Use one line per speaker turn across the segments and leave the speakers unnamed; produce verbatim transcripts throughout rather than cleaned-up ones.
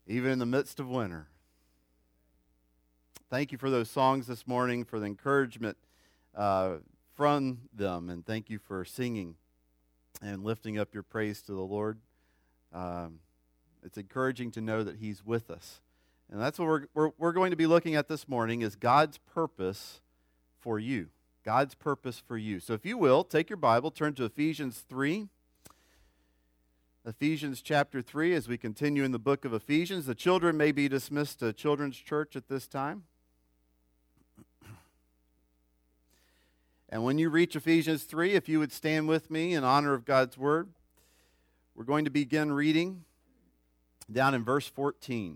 even in the midst of winter. Thank you for those songs this morning, for the encouragement uh, from them, and thank you for singing and lifting up your praise to the Lord. Um, it's encouraging to know that He's with us. And that's what we're, we're, we're going to be looking at this morning, is God's purpose for you. God's purpose for you. So if you will, take your Bible, turn to Ephesians three. Ephesians chapter three, as we continue in the book of Ephesians. The children may be dismissed to Children's Church at this time. And when you reach Ephesians three, if you would stand with me in honor of God's Word, we're going to begin reading down in verse fourteen.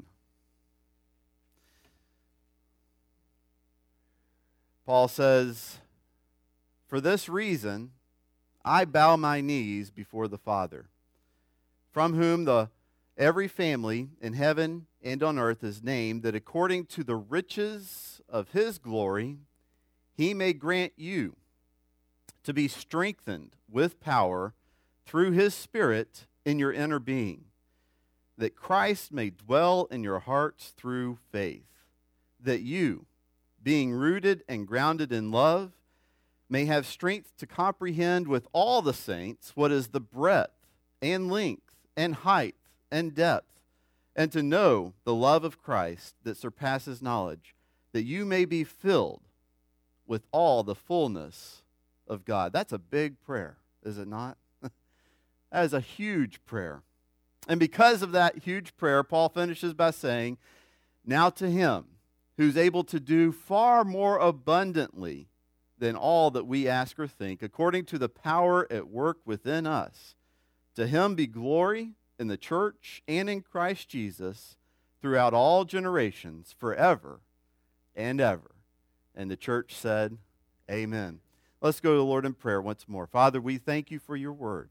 Paul says, "For this reason I bow my knees before the Father, from whom the every family in heaven and on earth is named, that according to the riches of His glory He may grant you to be strengthened with power through His Spirit in your inner being, that Christ may dwell in your hearts through faith, that you, being rooted and grounded in love, may have strength to comprehend with all the saints what is the breadth and length and height and depth, and to know the love of Christ that surpasses knowledge, that you may be filled with all the fullness of God." That's a big prayer, is it not? That is a huge prayer. And because of that huge prayer, Paul finishes by saying, "Now to Him who's able to do far more abundantly than all that we ask or think, according to the power at work within us, to Him be glory in the church and in Christ Jesus throughout all generations, forever and ever." And the church said, amen. Let's go to the Lord in prayer once more. Father, we thank You for Your word.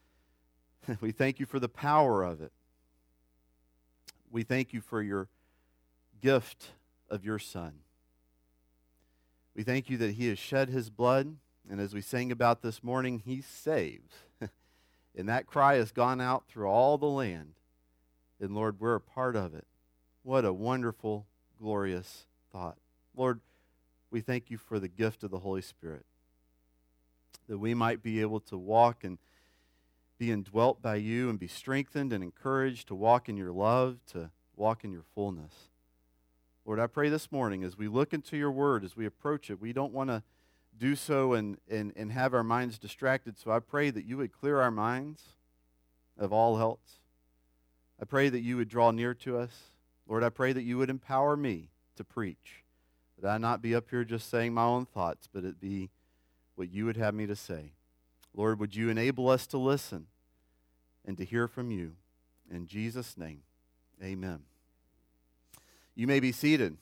We thank You for the power of it. We thank You for Your gift of Your Son. We thank You that He has shed His blood, and as we sang about this morning, He saves. And that cry has gone out through all the land. And Lord, we're a part of it. What a wonderful, glorious thought. Lord, we thank You for the gift of the Holy Spirit, that we might be able to walk and be indwelt by You and be strengthened and encouraged to walk in Your love, to walk in Your fullness. Lord, I pray this morning as we look into Your word, as we approach it, we don't want to do so and, and, and have our minds distracted. So I pray that You would clear our minds of all else. I pray that You would draw near to us. Lord, I pray that You would empower me to preach, that I not be up here just saying my own thoughts, but it be what You would have me to say. Lord, would You enable us to listen and to hear from You? In Jesus' name, amen. You may be seated.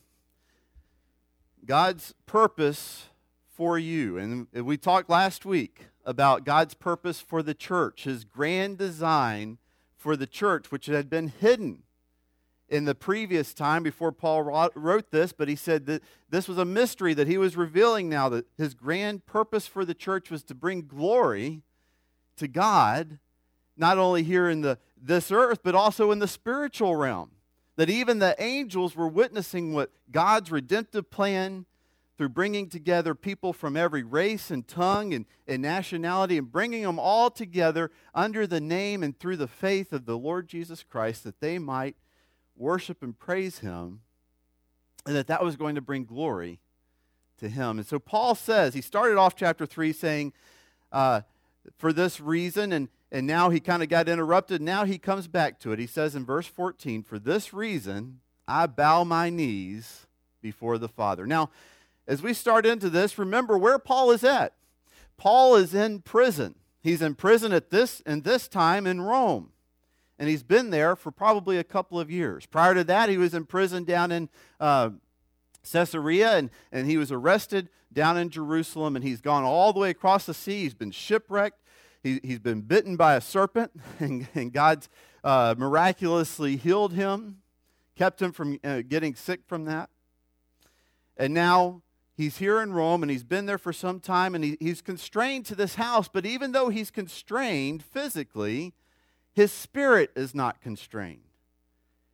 God's purpose for you. And we talked last week about God's purpose for the church, His grand design for the church, which had been hidden in the previous time before Paul wrote this, but he said that this was a mystery that he was revealing now, that His grand purpose for the church was to bring glory to God, not only here in the this earth, but also in the spiritual realm. That even the angels were witnessing what God's redemptive plan through bringing together people from every race and tongue and, and nationality and bringing them all together under the name and through the faith of the Lord Jesus Christ, that they might worship and praise Him, and that that was going to bring glory to Him. And so Paul says, he started off chapter three saying, uh, for this reason, and, and now he kind of got interrupted. Now he comes back to it. He says in verse fourteen, "For this reason I bow my knees before the Father." Now, as we start into this, remember where Paul is at. Paul is in prison. He's in prison at this in this time in Rome. And he's been there for probably a couple of years. Prior to that, he was in prison down in uh, Caesarea, and, and he was arrested down in Jerusalem, and he's gone all the way across the sea. He's been shipwrecked. He, he's been bitten by a serpent, and, and God's uh, miraculously healed him, kept him from uh, getting sick from that. And now he's here in Rome, and he's been there for some time, and he, he's constrained to this house. But even though he's constrained physically, his spirit is not constrained.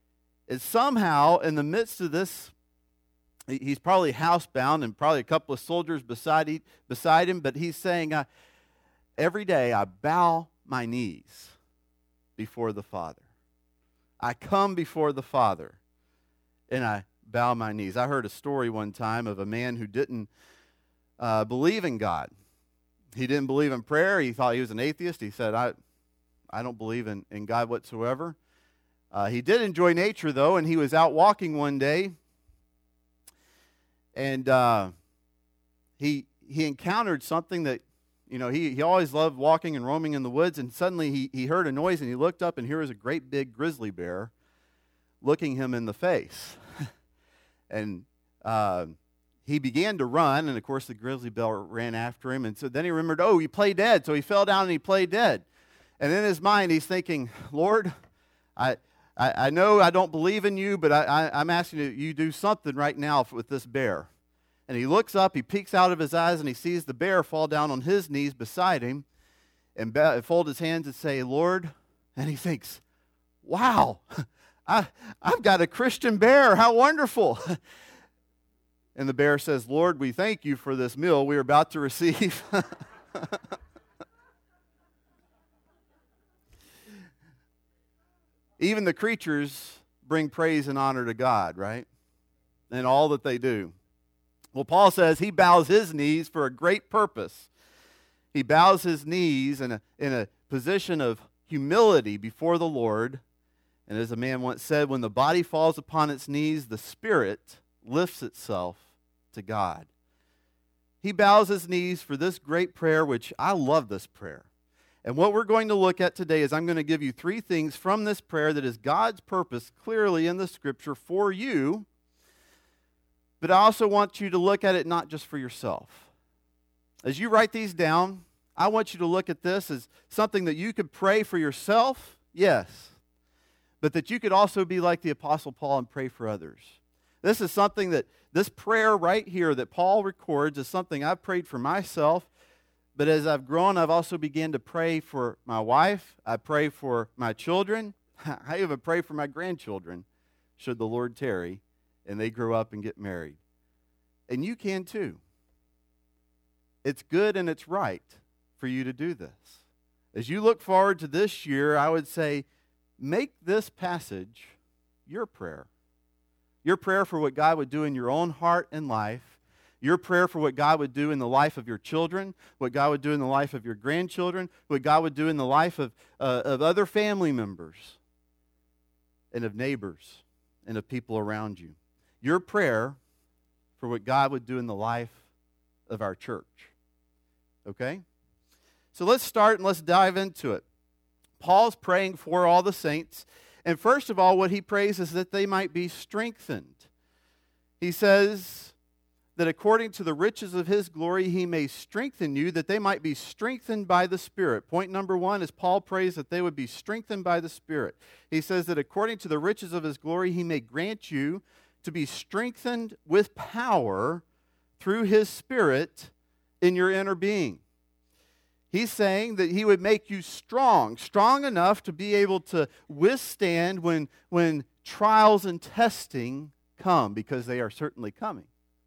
is somehow in the midst of this, he's probably housebound and probably a couple of soldiers beside, he, beside him, but he's saying, uh, every day I bow my knees before the Father. I come before the Father and I bow my knees. I heard a story one time of a man who didn't uh, believe in God. He didn't believe in prayer. He thought he was an atheist. He said, I, I don't believe in, in God whatsoever. Uh, he did enjoy nature, though, and he was out walking one day, and uh, he he encountered something that, you know, he, he always loved walking and roaming in the woods, and suddenly he, he heard a noise, and he looked up, and here was a great big grizzly bear looking him in the face. and uh, he began to run, and of course the grizzly bear ran after him, and so then he remembered, oh, he played dead, so he fell down and he played dead. And in his mind, he's thinking, Lord, I... I, I know I don't believe in you, but I, I, I'm asking you, you do something right now with this bear. And he looks up, he peeks out of his eyes, and he sees the bear fall down on his knees beside him and be, fold his hands and say, Lord, and he thinks, wow, I, I've got a Christian bear. How wonderful. And the bear says, Lord, we thank you for this meal we are about to receive. Even the creatures bring praise and honor to God, right? In all that they do. Well, Paul says he bows his knees for a great purpose. He bows his knees in a, in a position of humility before the Lord. And as a man once said, when the body falls upon its knees, the spirit lifts itself to God. He bows his knees for this great prayer, which I love this prayer. And what we're going to look at today is I'm going to give you three things from this prayer that is God's purpose clearly in the Scripture for you. But I also want you to look at it not just for yourself. As you write these down, I want you to look at this as something that you could pray for yourself, yes, but that you could also be like the Apostle Paul and pray for others. This is something that, this prayer right here that Paul records is something I've prayed for myself. But as I've grown, I've also began to pray for my wife. I pray for my children. I even pray for my grandchildren, should the Lord tarry, and they grow up and get married. And you can too. It's good and it's right for you to do this. As you look forward to this year, I would say, make this passage your prayer. Your prayer for what God would do in your own heart and life. Your prayer for what God would do in the life of your children, what God would do in the life of your grandchildren, what God would do in the life of, uh, of other family members and of neighbors and of people around you. Your prayer for what God would do in the life of our church. Okay? So let's start and let's dive into it. Paul's praying for all the saints. And first of all, what he prays is that they might be strengthened. He says that according to the riches of his glory, he may strengthen you, that they might be strengthened by the Spirit. Point number one is Paul prays that they would be strengthened by the Spirit. He says that according to the riches of his glory, he may grant you to be strengthened with power through his Spirit in your inner being. He's saying that he would make you strong, strong enough to be able to withstand when, when trials and testing come, because they are certainly coming.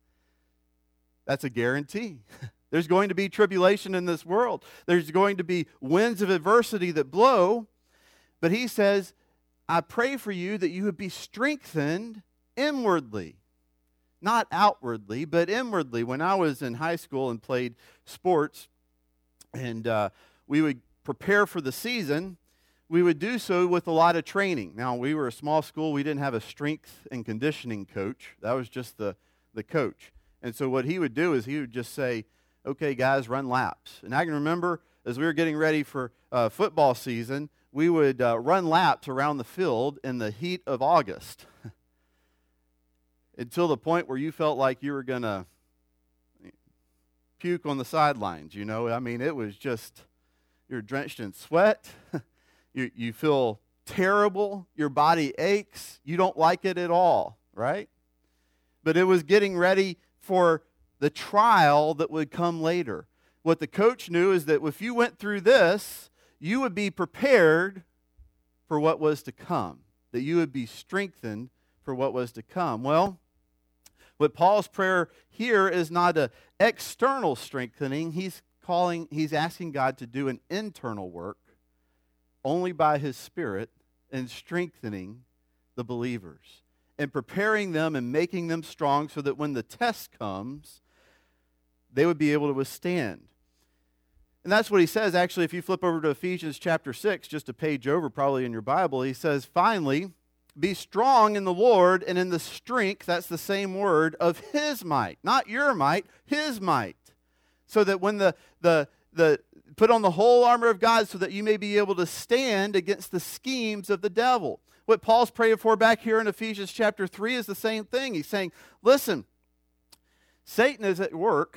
That's a guarantee. There's going to be tribulation in this world. There's going to be winds of adversity that blow. But he says, I pray for you that you would be strengthened inwardly. Not outwardly, but inwardly. When I was in high school and played sports, and uh, we would prepare for the season, we would do so with a lot of training. Now, we were a small school. We didn't have a strength and conditioning coach. That was just the, the coach. And so what he would do is he would just say, okay, guys, run laps. And I can remember as we were getting ready for uh, football season, we would uh, run laps around the field in the heat of August until the point where you felt like you were going to puke on the sidelines, you know. I mean, it was just, you're drenched in sweat. you, you feel terrible. Your body aches. You don't like it at all, right? But it was getting ready for the trial that would come later. What the coach knew is that if you went through this, you would be prepared for what was to come. that you would be strengthened for what was to come. Well, what Paul's prayer here is not an external strengthening. He's calling, he's asking God to do an internal work only by his Spirit in strengthening the believers and preparing them and making them strong so that when the test comes, they would be able to withstand. And that's what he says. Actually, if you flip over to Ephesians chapter six, just a page over probably in your Bible, he says, finally, be strong in the Lord and in the strength, that's the same word, of his might. Not your might, his might. So that when the, the, the, put on the whole armor of God so that you may be able to stand against the schemes of the devil. What Paul's praying for back here in Ephesians chapter three is the same thing. He's saying, listen, Satan is at work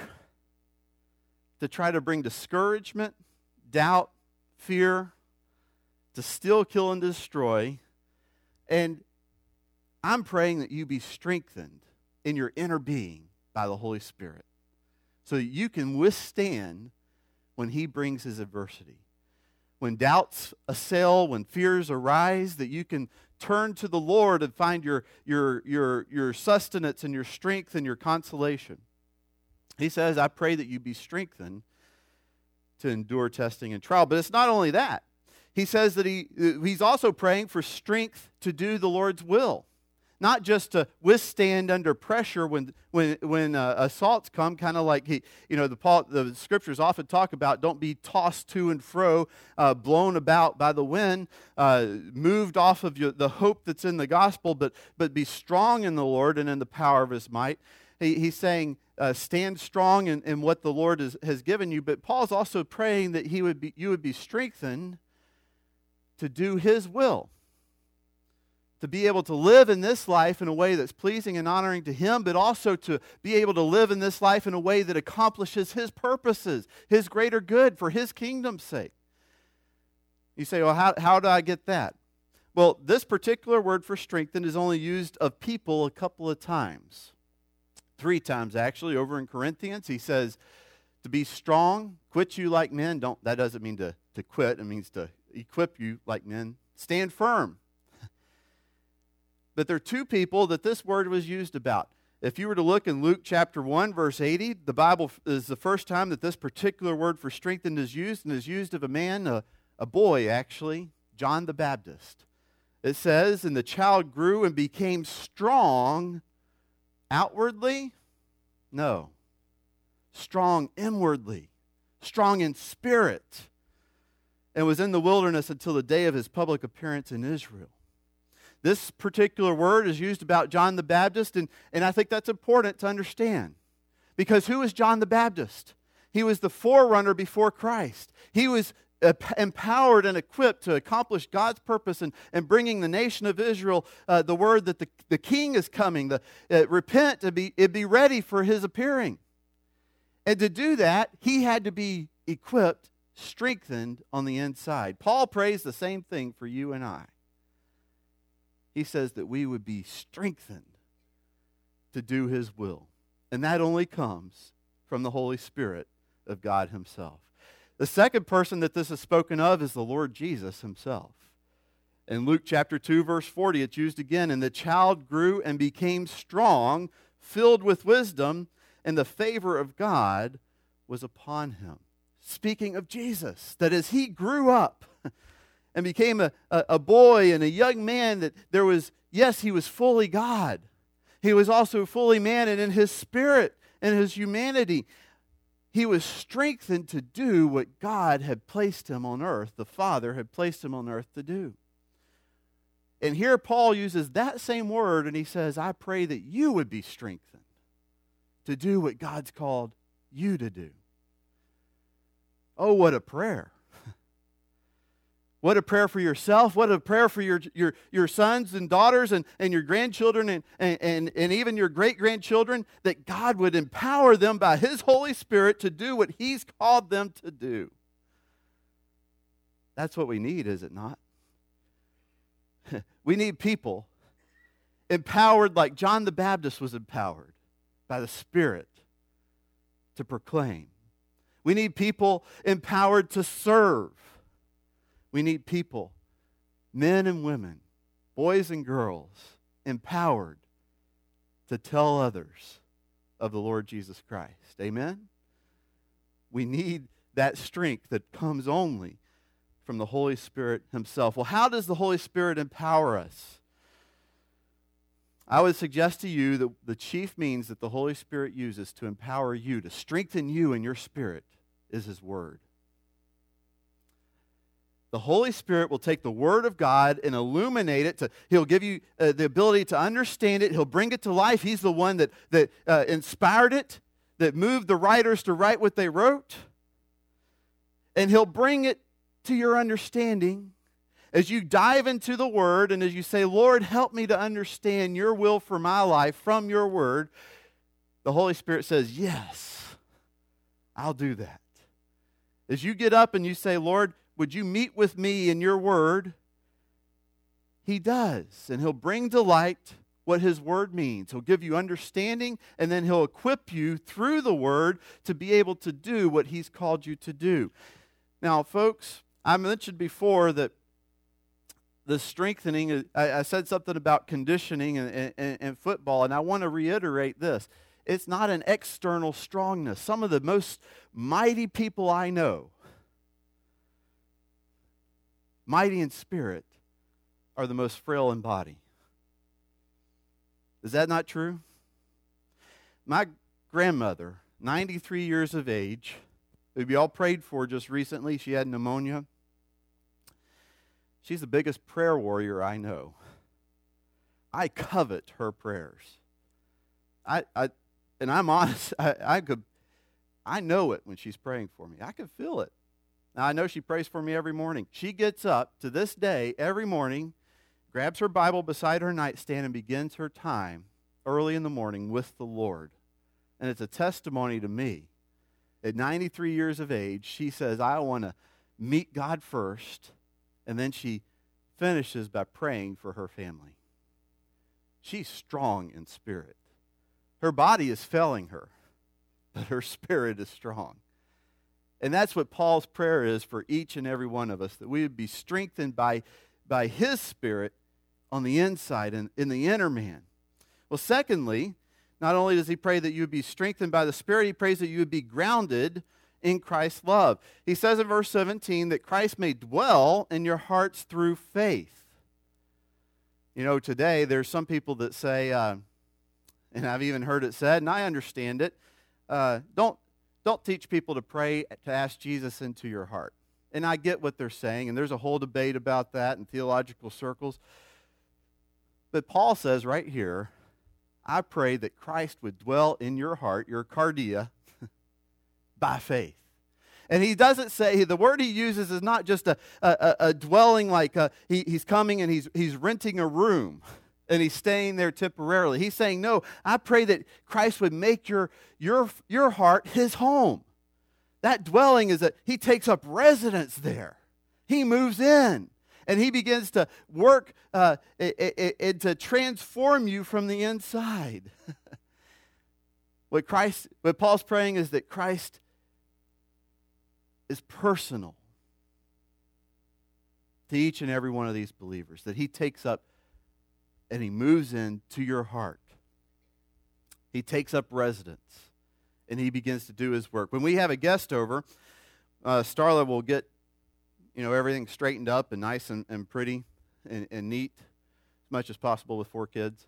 to try to bring discouragement, doubt, fear, to steal, kill, and destroy. And I'm praying that you be strengthened in your inner being by the Holy Spirit so that you can withstand when he brings his adversity. When doubts assail, when fears arise, that you can turn to the Lord and find your, your, your, your sustenance and your strength and your consolation. He says, I pray that you be strengthened to endure testing and trial. But it's not only that. He says that he he's also praying for strength to do the Lord's will. Not just to withstand under pressure when when when uh, assaults come, kind of like he, you know, the Paul, the scriptures often talk about don't be tossed to and fro, uh, blown about by the wind, uh, moved off of your, the hope that's in the gospel, but but be strong in the Lord and in the power of his might. He, he's saying uh, stand strong in, in what the Lord is, has given you. But Paul's also praying that he would be you would be strengthened to do his will. To be able to live in this life in a way that's pleasing and honoring to him, but also to be able to live in this life in a way that accomplishes his purposes, his greater good for his kingdom's sake. You say, well, how, how do I get that? Well, this particular word for strengthen is only used of people a couple of times. Three times, actually, over in Corinthians. He says, to be strong, quit you like men. Don't. That doesn't mean to, to quit. It means to equip you like men. Stand firm. But there are two people that this word was used about. If you were to look in Luke chapter one, verse eighty, the Bible is the first time that this particular word for strengthened is used, and is used of a man, a, a boy actually, John the Baptist. It says, and the child grew and became strong outwardly? No. Strong inwardly. Strong in spirit. And was in the wilderness until the day of his public appearance in Israel. This particular word is used about John the Baptist, and, and I think that's important to understand. Because who was John the Baptist? He was the forerunner before Christ. He was uh, empowered and equipped to accomplish God's purpose in, in bringing the nation of Israel uh, the word that the, the king is coming, the, uh, repent, to be, uh, be ready for his appearing. And to do that, he had to be equipped, strengthened on the inside. Paul prays the same thing for you and I. He says that we would be strengthened to do his will. And that only comes from the Holy Spirit of God himself. The second person that this is spoken of is the Lord Jesus himself. In Luke chapter two, verse forty, it's used again. And the child grew and became strong, filled with wisdom, and the favor of God was upon him. Speaking of Jesus, that as he grew up and became a, a, a boy and a young man, that there was, yes, he was fully God. He was also fully man, and in his spirit and his humanity, he was strengthened to do what God had placed him on earth, the Father had placed him on earth to do. And here Paul uses that same word, and he says, I pray that you would be strengthened to do what God's called you to do. Oh, what a prayer. What a prayer for yourself. What a prayer for your, your, your sons and daughters and, and your grandchildren and, and, and even your great-grandchildren, that God would empower them by his Holy Spirit to do what he's called them to do. That's what we need, is it not? We need people empowered like John the Baptist was empowered by the Spirit to proclaim. We need people empowered to serve. We need people, men and women, boys and girls, empowered to tell others of the Lord Jesus Christ. Amen? We need that strength that comes only from the Holy Spirit himself. Well, how does the Holy Spirit empower us? I would suggest to you that the chief means that the Holy Spirit uses to empower you, to strengthen you in your spirit, is his word. The Holy Spirit will take the Word of God and illuminate it. To, he'll give you uh, the ability to understand it. He'll bring it to life. He's the one that, that uh, inspired it, that moved the writers to write what they wrote. And he'll bring it to your understanding as you dive into the Word and as you say, Lord, help me to understand your will for my life from your Word. The Holy Spirit says, yes, I'll do that. As you get up and you say, Lord, would you meet with me in your word? He does. And he'll bring to light what his word means. He'll give you understanding, and then he'll equip you through the word to be able to do what he's called you to do. Now, folks, I mentioned before that the strengthening, I, I said something about conditioning and, and, and football, and I want to reiterate this. It's not an external strongness. Some of the most mighty people I know, mighty in spirit, are the most frail in body. Is that not true? My grandmother, ninety-three years of age, who we all prayed for just recently, she had pneumonia. She's the biggest prayer warrior I know. I covet her prayers. I, I and I'm honest, I, I could, I know it when she's praying for me. I can feel it. Now, I know she prays for me every morning. She gets up to this day every morning, grabs her Bible beside her nightstand, and begins her time early in the morning with the Lord. And it's a testimony to me. At ninety-three years of age, she says, I want to meet God first, and then she finishes by praying for her family. She's strong in spirit. Her body is failing her, but her spirit is strong. And that's what Paul's prayer is for each and every one of us, that we would be strengthened by, by his Spirit on the inside and in the inner man. Well, secondly, not only does he pray that you would be strengthened by the Spirit, he prays that you would be grounded in Christ's love. He says in verse seventeen that Christ may dwell in your hearts through faith. You know, today there's some people that say, uh, and I've even heard it said, and I understand it, uh, don't Don't teach people to pray to ask Jesus into your heart. And I get what they're saying, and there's a whole debate about that in theological circles. But Paul says right here, I pray that Christ would dwell in your heart, your cardia, by faith. And he doesn't say, the word he uses is not just a, a, a dwelling like a, he, he's coming and he's, he's renting a room. And he's staying there temporarily. He's saying, no, I pray that Christ would make your, your, your heart his home. That dwelling is that he takes up residence there. He moves in. And he begins to work uh, and to transform you from the inside. What Christ, what Paul's praying is that Christ is personal to each and every one of these believers. That he takes up and he moves into your heart. He takes up residence, and he begins to do his work. When we have a guest over, uh, Starla will get, you know, everything straightened up and nice and, and pretty and, and neat, as much as possible with four kids.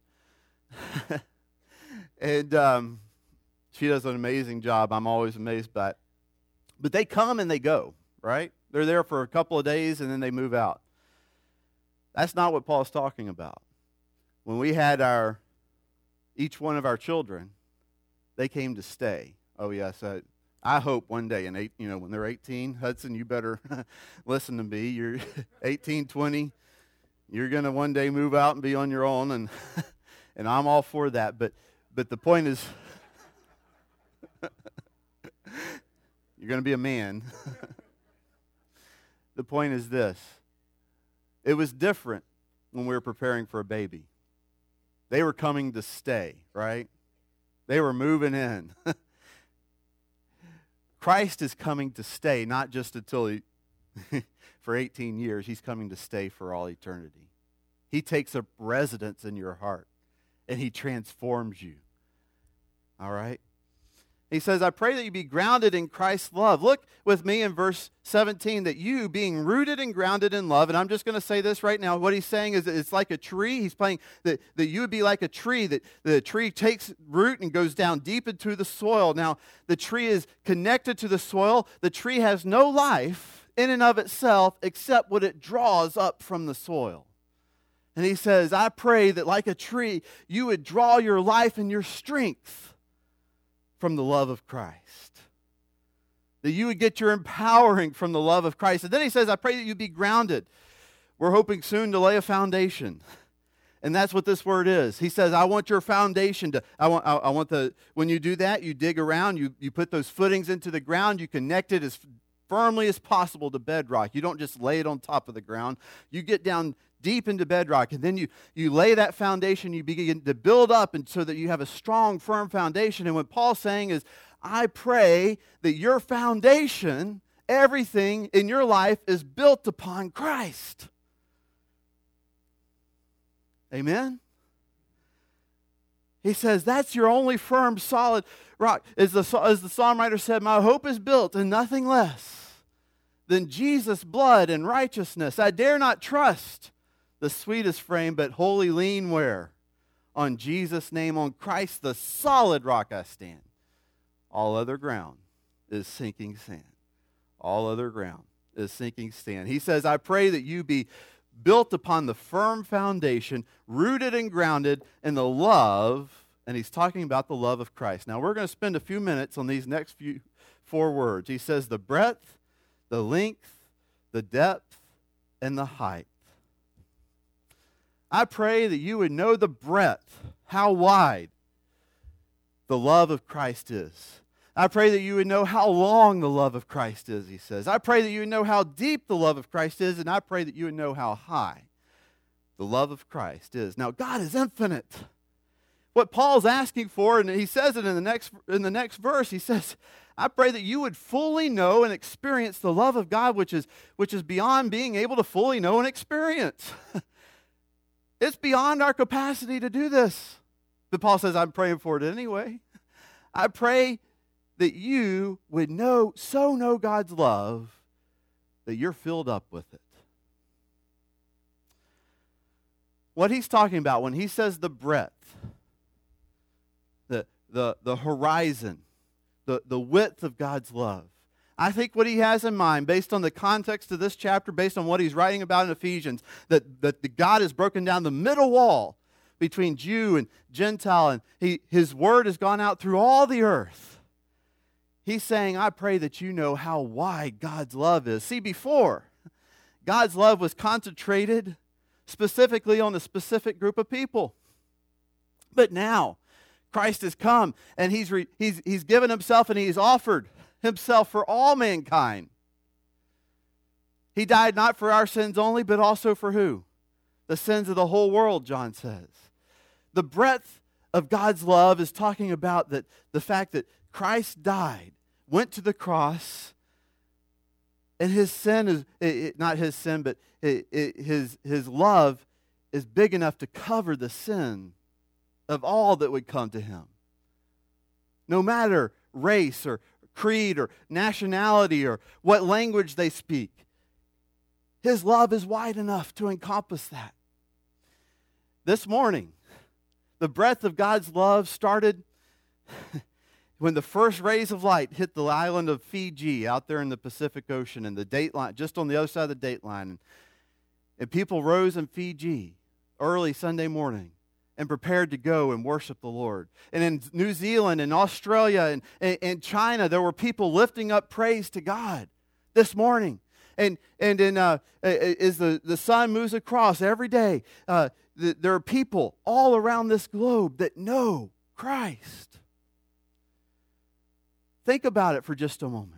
and um, she does an amazing job. I'm always amazed by it. But they come and they go, right? They're there for a couple of days, and then they move out. That's not what Paul's talking about. When we had our, each one of our children, they came to stay. Oh, yes, I, I hope one day, in eight, you know, when they're eighteen, Hudson, you better listen to me. You're eighteen, twenty, you're going to one day move out and be on your own, and and I'm all for that. But but the point is, you're going to be a man. The point is this. It was different when we were preparing for a baby. They were coming to stay, right? They were moving in. Christ is coming to stay, not just until he, for eighteen years. He's coming to stay for all eternity. He takes up residence in your heart, and he transforms you. All right? He says, I pray that you be grounded in Christ's love. Look with me in verse seventeen, that you being rooted and grounded in love, and I'm just going to say this right now. What he's saying is that it's like a tree. He's playing that, that you would be like a tree, that the tree takes root and goes down deep into the soil. Now, the tree is connected to the soil. The tree has no life in and of itself except what it draws up from the soil. And he says, I pray that like a tree, you would draw your life and your strength from the love of Christ. That you would get your empowering from the love of Christ. And then he says, I pray that you be grounded. We're hoping soon to lay a foundation. And that's what this word is. He says, I want your foundation to, I want, I, I want the, when you do that, you dig around, you, you put those footings into the ground, you connect it as firmly as possible to bedrock. You don't just lay it on top of the ground. You get down deep into bedrock, and then you, you lay that foundation, you begin to build up and so that you have a strong, firm foundation. And what Paul's saying is, I pray that your foundation, everything in your life is built upon Christ. Amen? He says, that's your only firm, solid rock. As the, as the psalm writer said, my hope is built in nothing less than Jesus' blood and righteousness. I dare not trust the sweetest frame, but wholly lean where? On Jesus' name, on Christ, the solid rock I stand. All other ground is sinking sand. All other ground is sinking sand. He says, I pray that you be built upon the firm foundation, rooted and grounded in the love, and he's talking about the love of Christ. Now, we're going to spend a few minutes on these next few four words. He says, the breadth, the length, the depth, and the height. I pray that you would know the breadth, how wide the love of Christ is. I pray that you would know how long the love of Christ is, he says. I pray that you would know how deep the love of Christ is, and I pray that you would know how high the love of Christ is. Now, God is infinite. What Paul's asking for, and he says it in the next, in the next verse, he says, I pray that you would fully know and experience the love of God, which is, which is beyond being able to fully know and experience. It's beyond our capacity to do this. But Paul says, I'm praying for it anyway. I pray that you would know, so know God's love that you're filled up with it. What he's talking about when he says the breadth, the, the, the horizon, the, the width of God's love, I think what he has in mind, based on the context of this chapter, based on what he's writing about in Ephesians, that, that the God has broken down the middle wall between Jew and Gentile, and he, his word has gone out through all the earth. He's saying, I pray that you know how wide God's love is. See, before, God's love was concentrated specifically on a specific group of people. But now, Christ has come, and he's, re, he's, he's given himself, and he's offered himself for all mankind. He died not for our sins only, but also for who? The sins of the whole world, John says. The breadth of God's love is talking about that the fact that Christ died, went to the cross, and his sin is, it, it, not his sin, but it, it, his, his love is big enough to cover the sin of all that would come to him. No matter race or creed or nationality or what language they speak. His love is wide enough to encompass that. This morning, the breadth of God's love started when the first rays of light hit the island of Fiji out there in the Pacific Ocean and the date line, just on the other side of the date line. And, and people rose in Fiji early Sunday morning and prepared to go and worship the Lord. And in New Zealand and Australia and, and, and China, there were people lifting up praise to God this morning. And and in, uh, as the, the sun moves across every day, uh, the, there are people all around this globe that know Christ. Think about it for just a moment.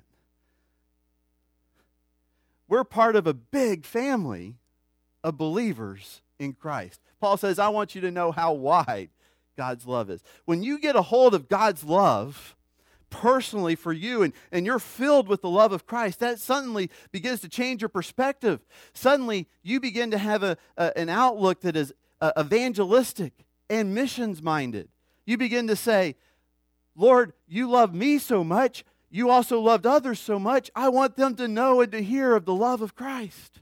We're part of a big family of believers in Christ. Paul says, I want you to know how wide God's love is. When you get a hold of God's love, personally for you, and, and you're filled with the love of Christ, that suddenly begins to change your perspective. Suddenly, you begin to have a, a, an outlook that is uh, evangelistic and missions-minded. You begin to say, Lord, you love me so much, you also loved others so much, I want them to know and to hear of the love of Christ.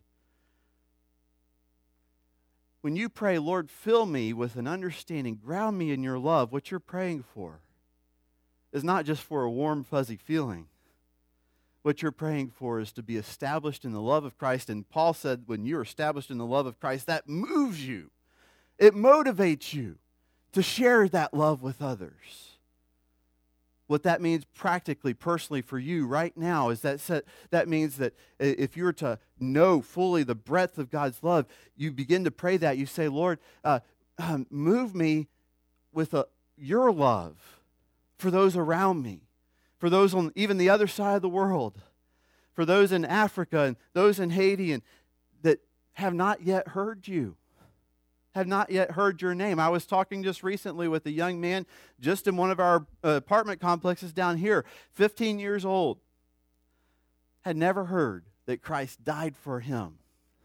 When you pray, Lord, fill me with an understanding, ground me in your love, what you're praying for is not just for a warm, fuzzy feeling. What you're praying for is to be established in the love of Christ. And Paul said, when you're established in the love of Christ, that moves you. It motivates you to share that love with others. What that means practically, personally for you right now is that that means that if you were to know fully the breadth of God's love, you begin to pray that. You say, Lord, uh, um, move me with a, your love for those around me, for those on even the other side of the world, for those in Africa and those in Haiti and that have not yet heard you. Have not yet heard your name. I was talking just recently with a young man just in one of our uh, apartment complexes down here, fifteen years old, had never heard that Christ died for him,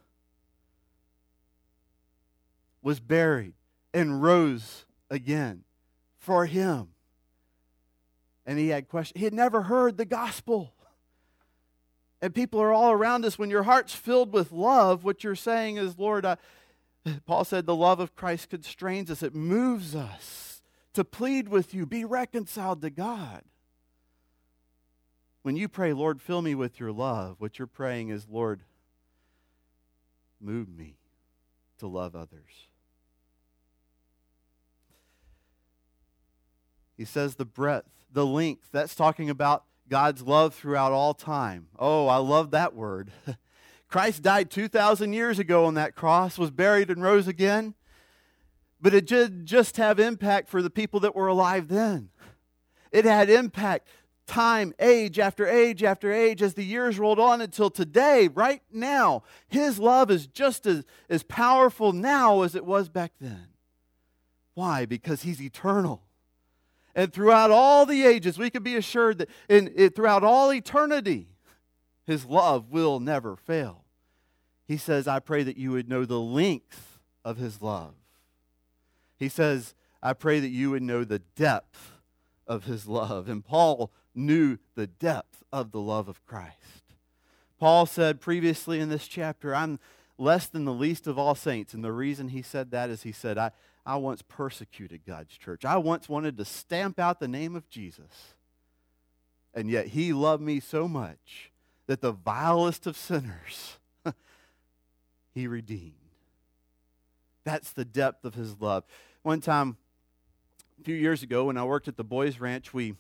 was buried, and rose again for him. And he had questions. He had never heard the gospel. And people are all around us. When your heart's filled with love, what you're saying is, Lord, I... Paul said the love of Christ constrains us. It moves us to plead with you. Be reconciled to God. When you pray, Lord, fill me with your love, what you're praying is, Lord, move me to love others. He says the breadth, the length, that's talking about God's love throughout all time. Oh, I love that word. Christ died two thousand years ago on that cross, was buried and rose again. But it did just have impact for the people that were alive then. It had impact time, age after age after age, as the years rolled on until today, right now. His love is just as, as powerful now as it was back then. Why? Because He's eternal. And throughout all the ages, we can be assured that in, in, throughout all eternity, His love will never fail. He says, I pray that you would know the length of His love. He says, I pray that you would know the depth of His love. And Paul knew the depth of the love of Christ. Paul said previously in this chapter, I'm less than the least of all saints. And the reason he said that is he said, I, I once persecuted God's church. I once wanted to stamp out the name of Jesus. And yet He loved me so much that the vilest of sinners He redeemed. That's the depth of His love. One time, a few years ago, when I worked at the Boys Ranch, we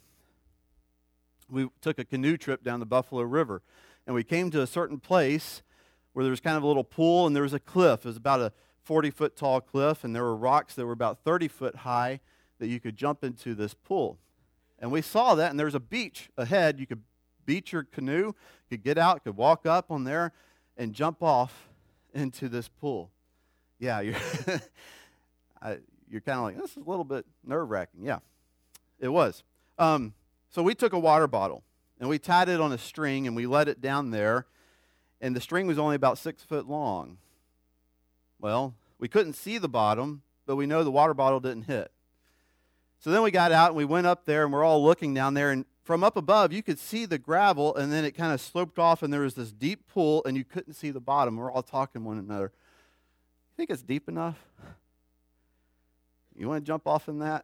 we took a canoe trip down the Buffalo River, and we came to a certain place where there was kind of a little pool, and there was a cliff. It was about a forty-foot tall cliff, and there were rocks that were about thirty foot high that you could jump into this pool. And we saw that, and there was a beach ahead. You could beach your canoe, you could get out, could walk up on there, and jump off into this pool. Yeah, you're, I, you're kind of like, this is a little bit nerve-wracking. Yeah, it was. Um, so we took a water bottle, and we tied it on a string, and we let it down there, and the string was only about six foot long. Well, we couldn't see the bottom, but we know the water bottle didn't hit. So then we got out, and we went up there, and we're all looking down there, and from up above, you could see the gravel, and then it kind of sloped off, and there was this deep pool, and you couldn't see the bottom. We're all talking to one another. You think it's deep enough? You want to jump off in that?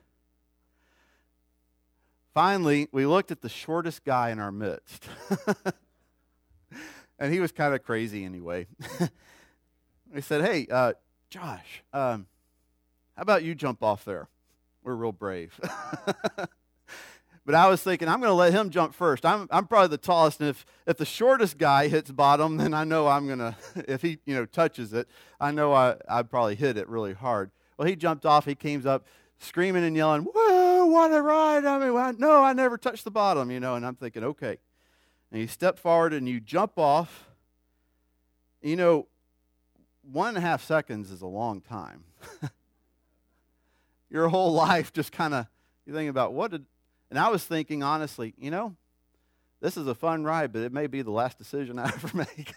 Finally, we looked at the shortest guy in our midst. And he was kind of crazy anyway. We said, hey, uh, Josh, um, how about you jump off there? We're real brave. But I was thinking, I'm going to let him jump first. I'm I'm probably the tallest, and if, if the shortest guy hits bottom, then I know I'm going to, if he you know touches it, I know I, I'd probably hit it really hard. Well, he jumped off. He came up screaming and yelling, whoa, what a ride. I mean, well, no, I never touched the bottom, you know, and I'm thinking, okay. And you step forward and you jump off. You know, one and a half seconds is a long time. Your whole life just kind of, you think about what did, And I was thinking, honestly, you know, this is a fun ride, but it may be the last decision I ever make.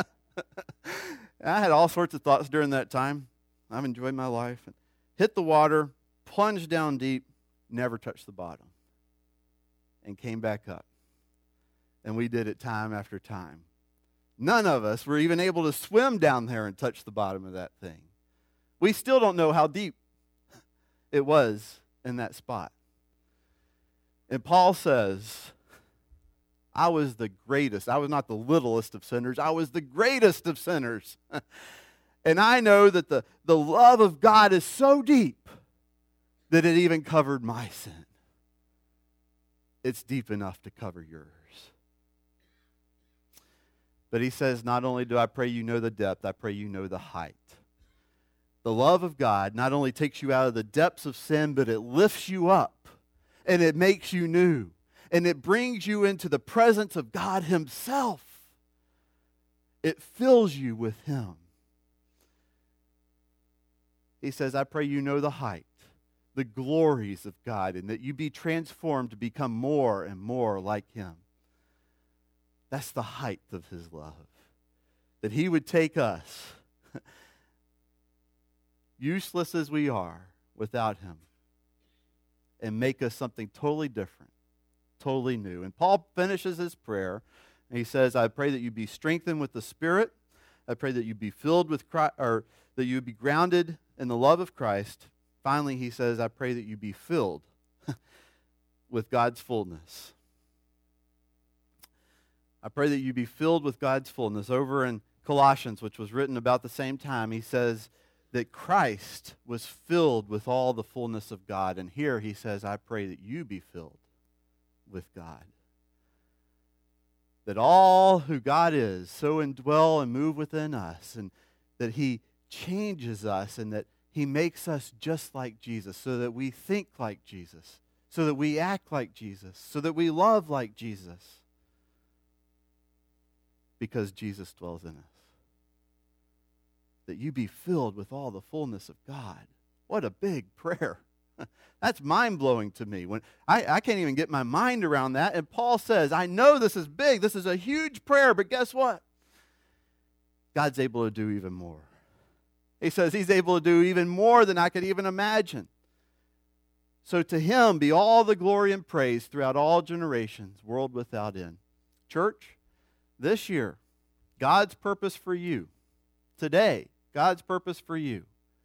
I had all sorts of thoughts during that time. I've enjoyed my life. Hit the water, plunged down deep, never touched the bottom, and came back up. And we did it time after time. None of us were even able to swim down there and touch the bottom of that thing. We still don't know how deep it was in that spot. And Paul says, I was the greatest. I was not the littlest of sinners. I was the greatest of sinners. And I know that the, the love of God is so deep that it even covered my sin. It's deep enough to cover yours. But he says, not only do I pray you know the depth, I pray you know the height. The love of God not only takes you out of the depths of sin, but it lifts you up and it makes you new. And it brings you into the presence of God himself. It fills you with him. He says, I pray you know the height, the glories of God, and that you be transformed to become more and more like him. That's the height of his love. That he would take us, useless as we are without him, and make us something totally different, totally new. And Paul finishes his prayer, and he says, I pray that you be strengthened with the Spirit. I pray that you be filled with Christ, or that you be grounded in the love of Christ. Finally, he says, I pray that you be filled with God's fullness. I pray that you be filled with God's fullness. Over in Colossians, which was written about the same time, he says that Christ was filled with all the fullness of God. And here he says, I pray that you be filled with God. That all who God is so indwell and move within us, and that he changes us, and that he makes us just like Jesus, so that we think like Jesus, so that we act like Jesus, so that we love like Jesus, because Jesus dwells in us. That you be filled with all the fullness of God. What a big prayer. That's mind-blowing to me. When I, I can't even get my mind around that. And Paul says, I know this is big. This is a huge prayer, but guess what? God's able to do even more. He says he's able to do even more than I could even imagine. So to him be all the glory and praise throughout all generations, world without end. Church, this year, God's purpose for you, today, God's purpose for you,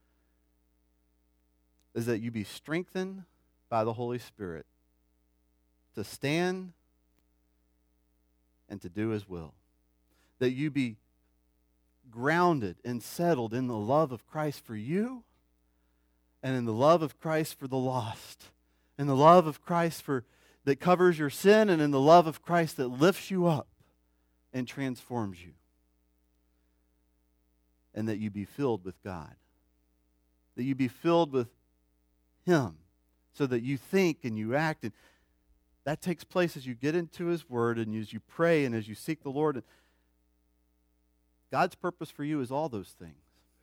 is that you be strengthened by the Holy Spirit to stand and to do his will. That you be grounded and settled in the love of Christ for you, and in the love of Christ for the lost, in the love of Christ for that covers your sin, and in the love of Christ that lifts you up and transforms you. And that you be filled with God. That you be filled with him, so that you think and you act. And that takes place as you get into his word and as you pray and as you seek the Lord. God's purpose for you is all those things.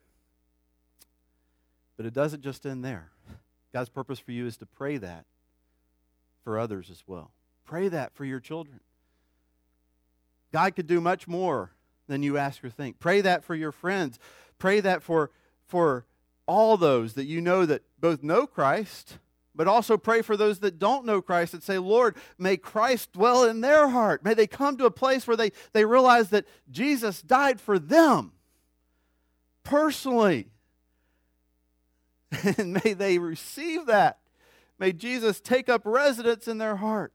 But it doesn't just end there. God's purpose for you is to pray that for others as well. Pray that for your children. God could do much more than you ask or think. Pray that for your friends. Pray that for, for all those that you know that both know Christ, but also pray for those that don't know Christ and say, Lord, may Christ dwell in their heart. May they come to a place where they, they realize that Jesus died for them personally. And may they receive that. May Jesus take up residence in their heart.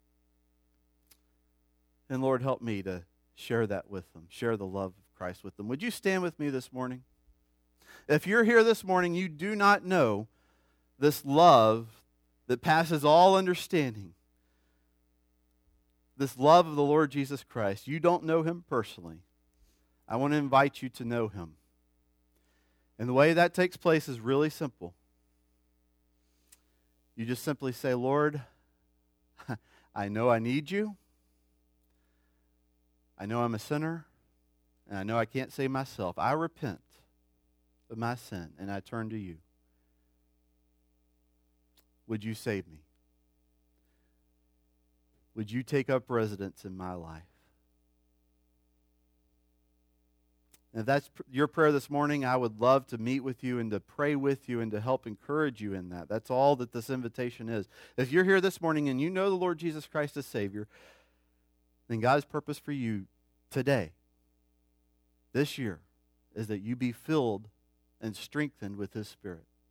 And Lord, help me to share that with them. Share the love of Christ with them. Would you stand with me this morning? If you're here this morning, you do not know this love that passes all understanding. This love of the Lord Jesus Christ. You don't know him personally. I want to invite you to know him. And the way that takes place is really simple. You just simply say, Lord, I know I need you. I know I'm a sinner. And I know I can't save myself. I repent of my sin and I turn to you. Would you save me? would you take up residence in my life? And if that's your prayer this morning, I would love to meet with you and to pray with you and to help encourage you in that. That's all that this invitation is. If you're here this morning and you know the Lord Jesus Christ as Savior, then God's purpose for you today, this year, is that you be filled and strengthened with His Spirit.